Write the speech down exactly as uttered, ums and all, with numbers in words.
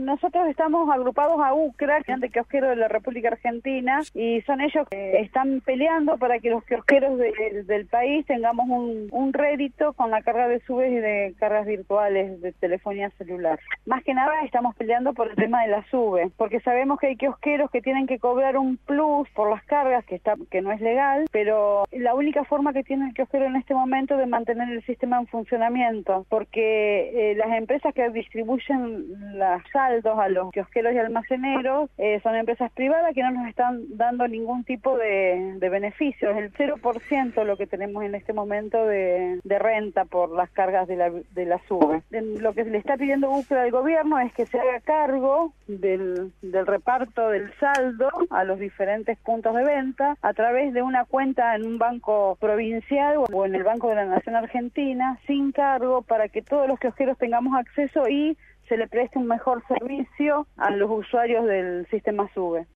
nosotros estamos agrupados a UCRA, de kiosqueros de la República Argentina, y son ellos que están peleando para que los kiosqueros de, del país tengamos un, un rédito con la carga de subes y de cargas virtuales de telefonía celular. Más que nada estamos peleando por el tema de la sube, porque sabemos que hay kiosqueros que tienen que cobrar un plus por las cargas, que está que no es legal, pero la única forma que tiene el kiosquero en este momento de mantener el sistema en funcionamiento, porque eh, las empresas que distribuyen los saldos a los kiosqueros y almaceneros eh, son empresas privadas que no nos están dando ningún tipo de, de beneficio. Es el cero por ciento lo que tenemos en este momento de, de renta por las cargas de la, de la sube. Lo que le está pidiendo UCRA al gobierno es que se haga cargo del, del reparto del saldo a los diferentes puntos de venta a través de una cuenta en un banco provincial o en el Banco de la Nación Argentina, sin cargo, para que todos los kiosqueros tengamos acceso y se le preste un mejor servicio a los usuarios del sistema SUBE.